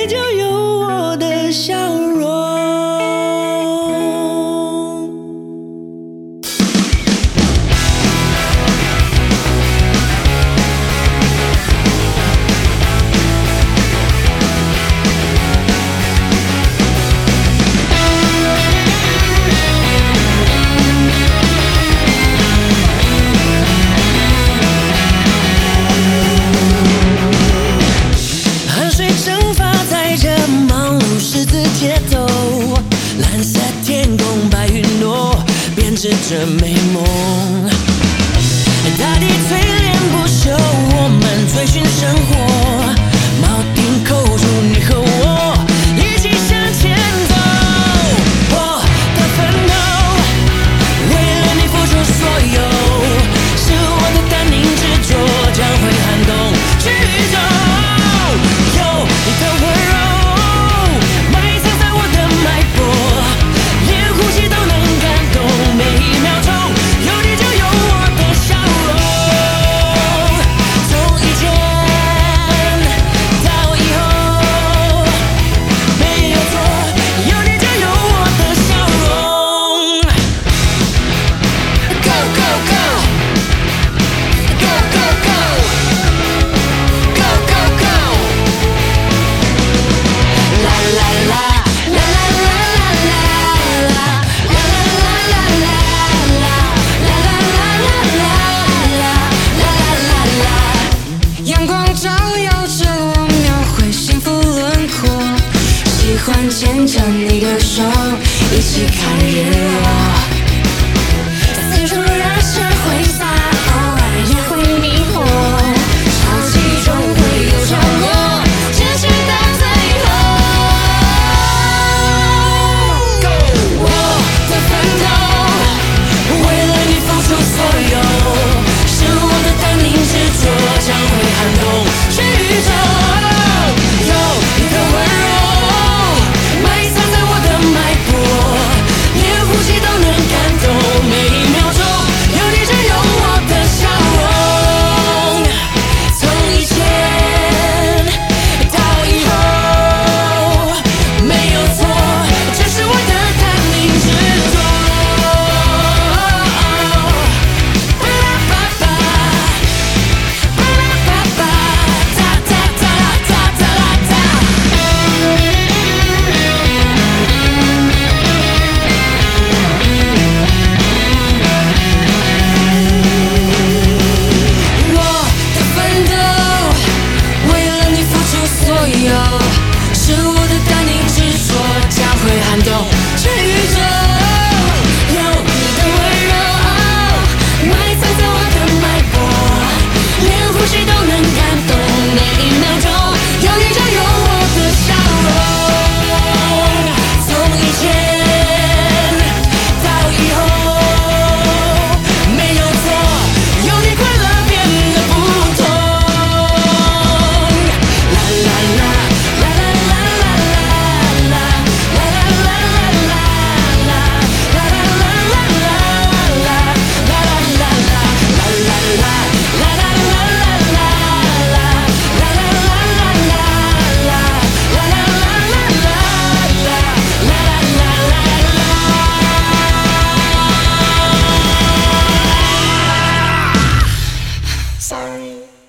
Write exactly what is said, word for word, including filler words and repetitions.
你就有我的笑容。汗水蒸发在这忙碌十字街头，蓝色天空，白云朵编织着美梦。大地淬炼不朽，我们追寻生活，铆定扣住你和我，一起向前走。我的奋斗，为了你付出所有，是我的淡定执着，将会撼动全宇宙。有你的温柔，埋藏在我的脉搏，连呼吸都能感动，每一秒钟有你就有我的笑容。从以前到以后，没有错，有你就有我的笑容。Go go go go go go go go go， 啦啦啦啦啦啦啦啦啦啦啦啦阳光照耀着我，描绘幸福轮廓。喜欢牵着你的手，一起看日落。四处人是挥洒，偶尔也会迷惑，潮起终会有潮落，坚持到最后。我的奋斗，为了你付出所有，是我的淡定执着，将会撼动全宇宙。有你的温柔，埋藏在我的脉搏，连呼吸都能感动，每一秒钟有你就有我的笑容。从以前到以后，没有错，这是我的淡定执着。巴拉巴巴，巴拉巴巴，哒哒哒哒哒啦哒。我的奋斗，为了你付出所有，是我的淡定执着，将会撼动全宇宙。有你的温柔，埋藏在我的脉搏，连呼吸都能感动，每一秒钟有你就有我的笑容。从以前到以后，没有错，有你快乐变得不同。啦啦啦啦啦啦啦啦啦啦啦啦啦啦Sorry。